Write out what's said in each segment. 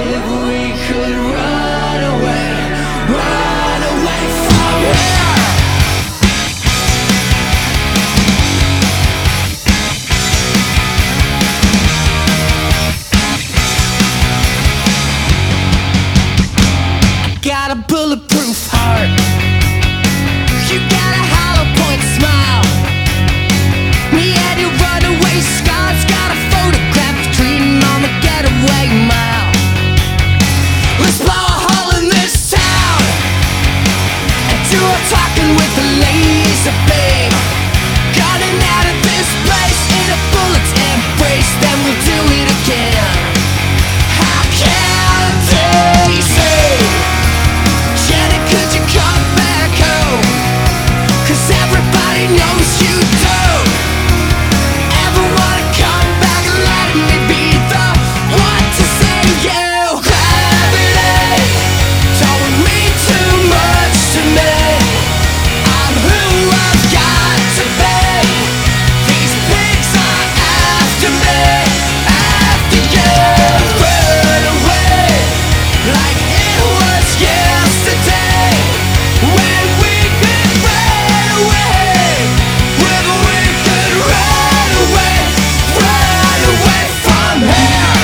If we could run away from here. Got a bulletproof heart. You got a hollow point smile. Me and your runaway scars. Got a photograph of treating on the getaway mile. Let's blow a hole in this town and do our talking with the laser beam. Gunning out of this place in a bullet's embrace. Then we'll do it again. How can they say, Jenny, could you come back home? 'Cause everybody knows you don't ever wanna come back and let me be the one to save you. Gravity told me too much to me. I'm who I've got to be. These pigs are after me, after you. Run away like it was yesterday, when we could run away, when we could run away from here.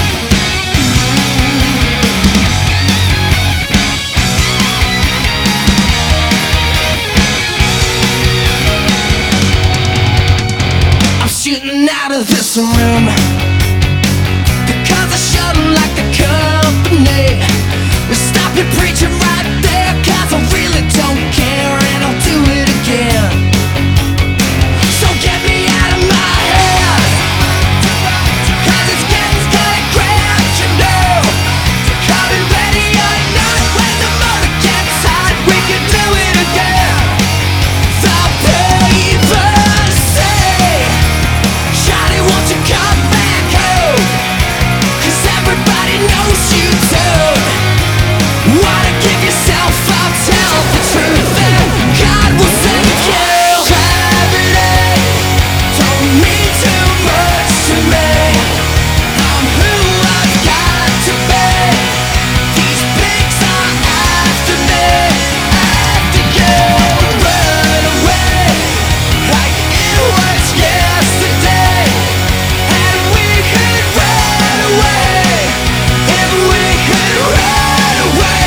I'm shooting out of this room because I shut 'em like the company. Stop your preaching right there, 'cause I really don't care, and I'll do it again. So get me out of my head, 'cause it's getting kinda grand, you know. Coming ready or not, when the motor gets hot, we can do it again. The papers say, Johnny, won't you come back home? 'Cause everybody knows you don't wanna give yourself up, tell the truth, and God will save you. Gravity told me too much to me. I'm who I've got to be. These pigs are after me, after you. Run away like it was yesterday, and we could run away if we could run away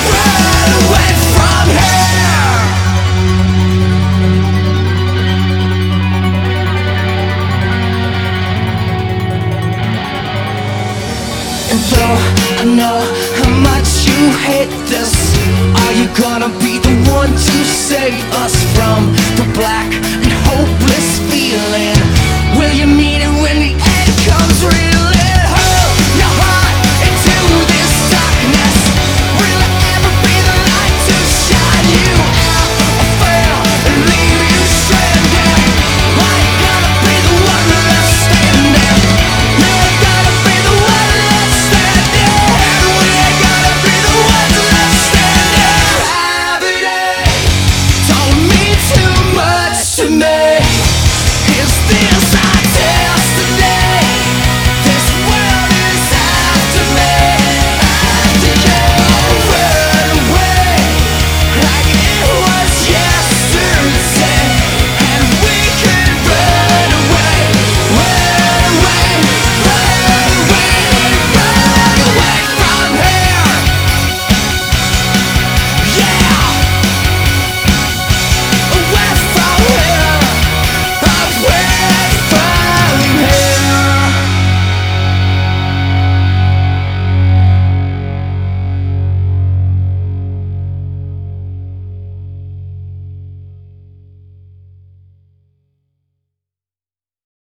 from here. And though I know how much you hate this, are you gonna be the one to save us from the black and hopeless feeling? Will you mean it when the end comes reeling?